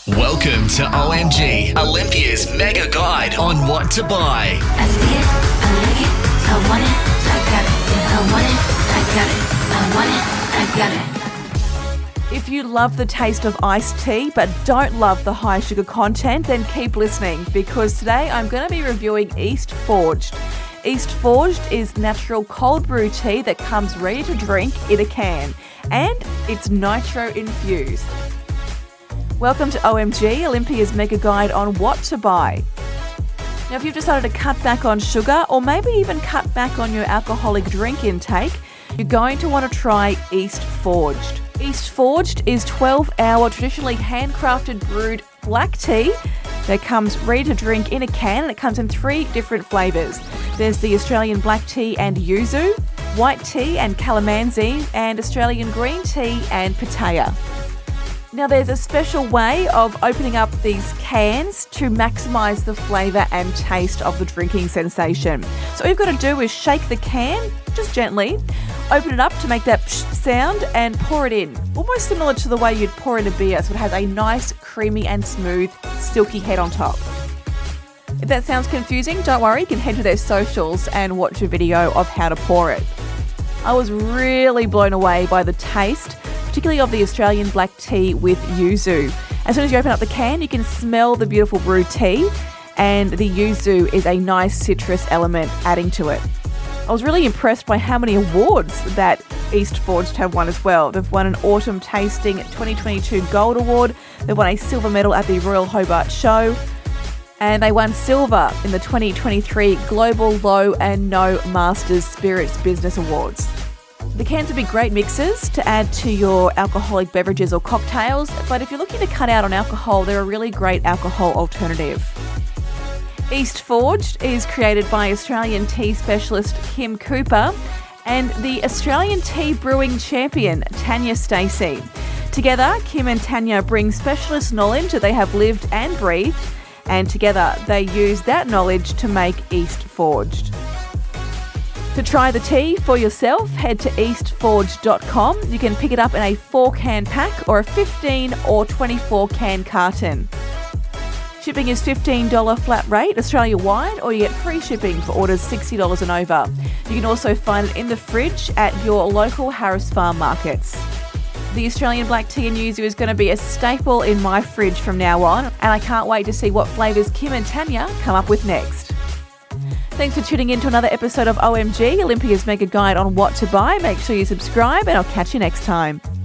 Welcome to OMG, Olympia's mega guide on what to buy. I see it, I like it, I want it, I got it. I want it, I got it. I want it, I got it. If you love the taste of iced tea but don't love the high sugar content, then keep listening because today I'm going to be reviewing East Forged. East Forged is natural cold brew tea that comes ready to drink in a can, and it's nitro infused. Welcome to OMG, Olympia's mega guide on what to buy. Now, if you've decided to cut back on sugar or maybe even cut back on your alcoholic drink intake, you're going to want to try East Forged. East Forged is 12-hour traditionally handcrafted brewed black tea that comes ready to drink in a can, and it comes in 3 different flavours. There's the Australian black tea and yuzu, white tea and calamansi, and Australian green tea and pitaya. Now, there's a special way of opening up these cans to maximise the flavour and taste of the drinking sensation. So all you've got to do is shake the can, just gently, open it up to make that psh sound and pour it in. Almost similar to the way you'd pour in a beer, so it has a nice, creamy and smooth, silky head on top. If that sounds confusing, don't worry, you can head to their socials and watch a video of how to pour it. I was really blown away by the taste, particularly of the Australian black tea with yuzu. As soon as you open up the can, you can smell the beautiful brewed tea, and the yuzu is a nice citrus element adding to it. I was really impressed by how many awards that East Forged have won as well. They've won an Autumn Tasting 2022 Gold Award, they've won a silver medal at the Royal Hobart Show, and they won silver in the 2023 Global Low and No Masters Spirits Business Awards. The cans would be great mixers to add to your alcoholic beverages or cocktails, but if you're looking to cut out on alcohol, they're a really great alcohol alternative. East Forged is created by Australian tea specialist Kim Cooper and the Australian tea brewing champion Tanya Stacey. Together, Kim and Tanya bring specialist knowledge that they have lived and breathed, and together they use that knowledge to make East Forged. To try the tea for yourself, head to eastforged.com. You can pick it up in a 4-can pack or a 15 or 24-can carton. Shipping is $15 flat rate Australia-wide, or you get free shipping for orders $60 and over. You can also find it in the fridge at your local Harris Farm markets. The Australian black tea and yuzu is going to be a staple in my fridge from now on, and I can't wait to see what flavours Kim and Tanya come up with next. Thanks for tuning in to another episode of OMG, Olympia's mega guide on what to buy. Make sure you subscribe, and I'll catch you next time.